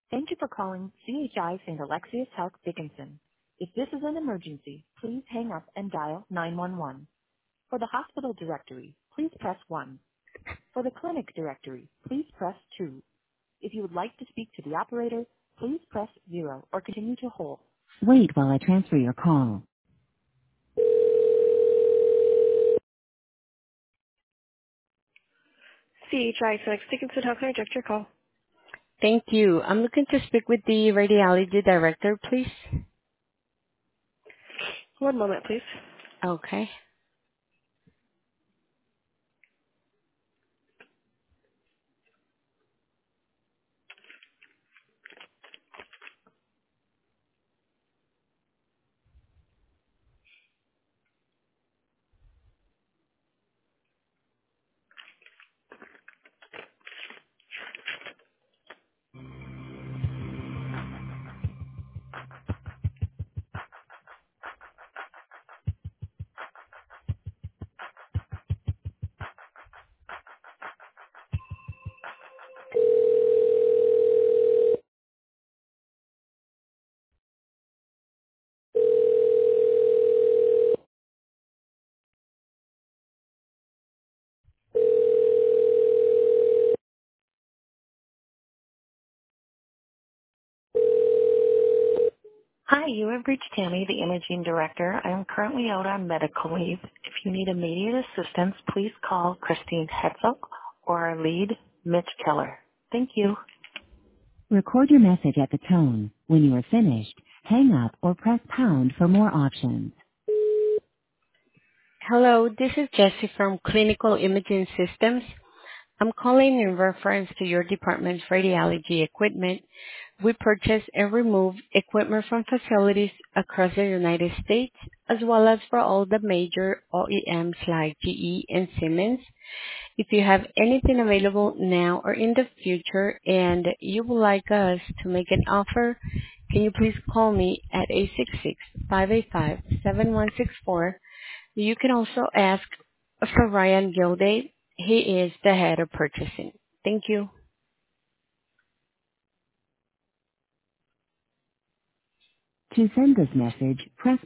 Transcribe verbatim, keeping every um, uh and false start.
Thank you for calling C H I Saint Alexius Health Dickinson. If this is an emergency, please hang up and dial nine one one. For the hospital directory, please press one. For the clinic directory, please press two. If you would like to speak to the operator, please press zero or continue to hold. Wait while I transfer your call. C H I Saint Dickinson, how can I direct your call? Thank you. I'm looking to speak with the radiology director, please. One moment, please. Okay. Hi, you have reached Tammy, the imaging director. I am currently out on medical leave. If you need immediate assistance, please call Christine Hetzel or our lead, Mitch Keller. Thank you. Record your message at the tone. When you are finished, hang up or press pound for more options. Hello, this is Jessie from Clinical Imaging Systems. I'm calling in reference to your department's radiology equipment. We purchase and remove equipment from facilities across the United States, as well as for all the major O E Ms like G E and Siemens. If you have anything available now or in the future and you would like us to make an offer, can you please call me at eight six six, five eight five, seven one six four. You can also ask for Ryan Gilday. He is the head of purchasing. Thank you. To send this message, press